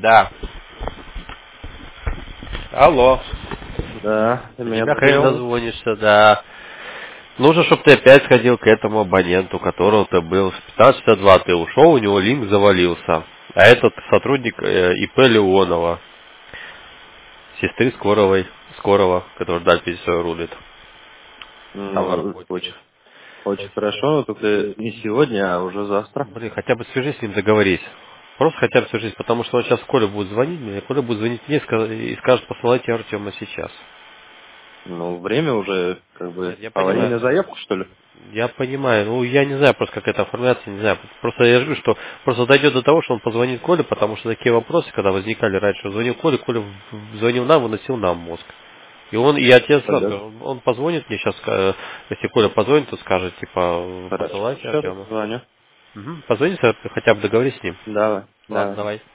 Да. Алло. Да, ты До меня тебя хрен понял. дозвонишься, да. Нужно, чтобы ты опять сходил к этому абоненту, которого ты был. С 1562 ты ушел, у него линк завалился. А этот сотрудник ИП Леонова, сестры Скорова, который Дальписью рулит. Там на Ну, работе. очень хорошо, но только не сегодня, а уже завтра. Блин, хотя бы свяжись с ним, договорись. Просто хотя бы свяжись, потому что он сейчас Коля будет звонить мне, Коля будет звонить мне и скажет, посылайте Артема сейчас. Ну, время уже, как бы, Нет, я понимаю. аварийная заявка, что ли? Я понимаю, ну я не знаю просто, как это оформляться, не знаю. Просто я говорю, что просто дойдет до того, что он позвонит Коле, потому что такие вопросы, когда возникали раньше, он звонил Коле, Коля звонил нам, выносил нам мозг. И он, я тебе сразу Тогда говорю, он позвонит мне сейчас, если Коля позвонит, то скажет, типа, хорошо. посылайте Сейчас Артема. звоню. Позвони, хотя бы договорись с ним. Давай, Ладно, давай. давай.